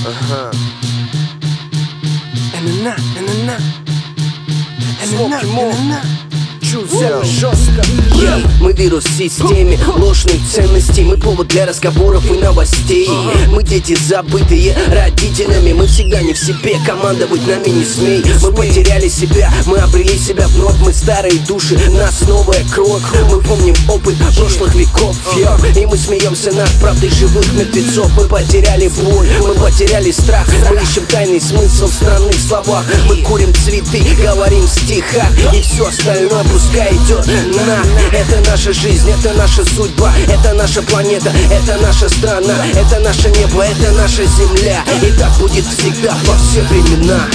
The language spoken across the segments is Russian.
Ага. Смоки Мо. Чувствую Жестко. Мы вирус в системе ложных ценностей. Мы повод для разговоров и новостей. Мы дети забытые родителями. Мы всегда не в себе, командовать нами не смей. Мы потеряли себя, мы обрели себя вновь. Мы старые души, нас новая кровь. Мы помним опыт прошлых веков, и мы смеемся над правдой живых мертвецов. Мы потеряли боль, мы потеряли страх. Мы ищем тайный смысл в странных словах. Мы курим цветы, говорим в стихах. И все остальное пускай идет на. Это наша жизнь, это наша судьба, это наша планета, это наша страна, это наше небо, это наша земля. И так будет всегда, во все времена.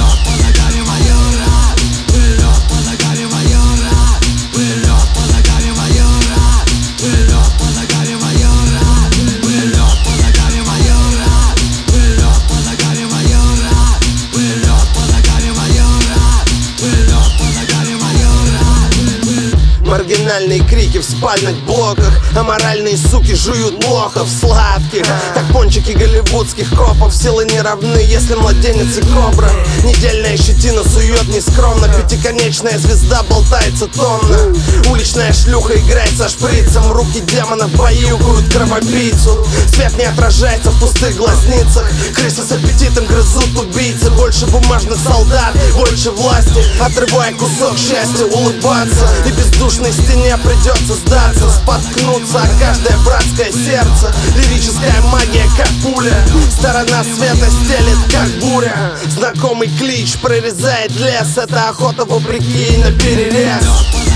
Маргинальные крики в спальных блоках, аморальные суки жуют лохов сладких. Как пончики голливудских копов, силы не равны, если младенец и кобра. Недельная щетина сует нескромно, пятиконечная звезда болтается томно. Уличная шлюха играет со шприцем, руки демонов баюкают кровопийцу. Свет не отражается в пустых глазницах, крысы с аппетитом грызут убийцы. Больше бумажных солдат, больше власти, отрывая кусок счастья, улыбаться. И бездушной стене придется сдаться, споткнуться о каждое братское сердце. Лирическая магия, как пуля, сторона света стелет, как буря. Знакомый клич прорезает лес, это охота вопреки наперерез.